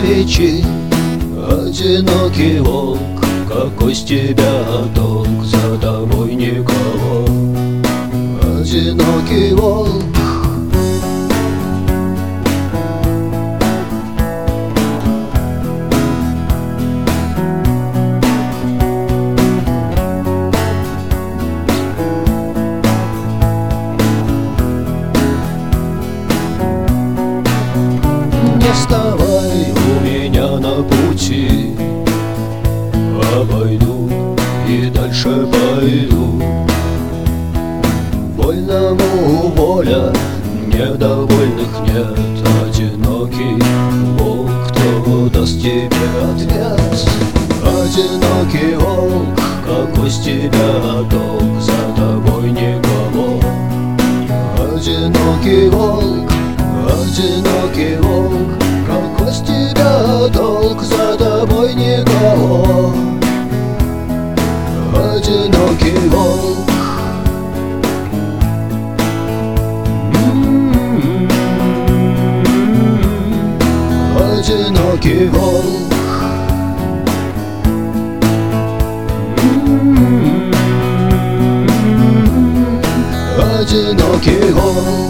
встречи. Одинокий волк, какой с тебя толк, за тобой никого. Одинокий волк. Не вставай у меня на пути, обойду и дальше пойду. Вольному воля, недовольных нет. Одинокий волк, кто даст тебе ответ? Одинокий волк, какой с тебя толк, за тобой никого. Одинокий волк, одинокий волк, какой с тебя толк, за тобой никого. Одинокий волк. Одинокий волк. Одинокий волк.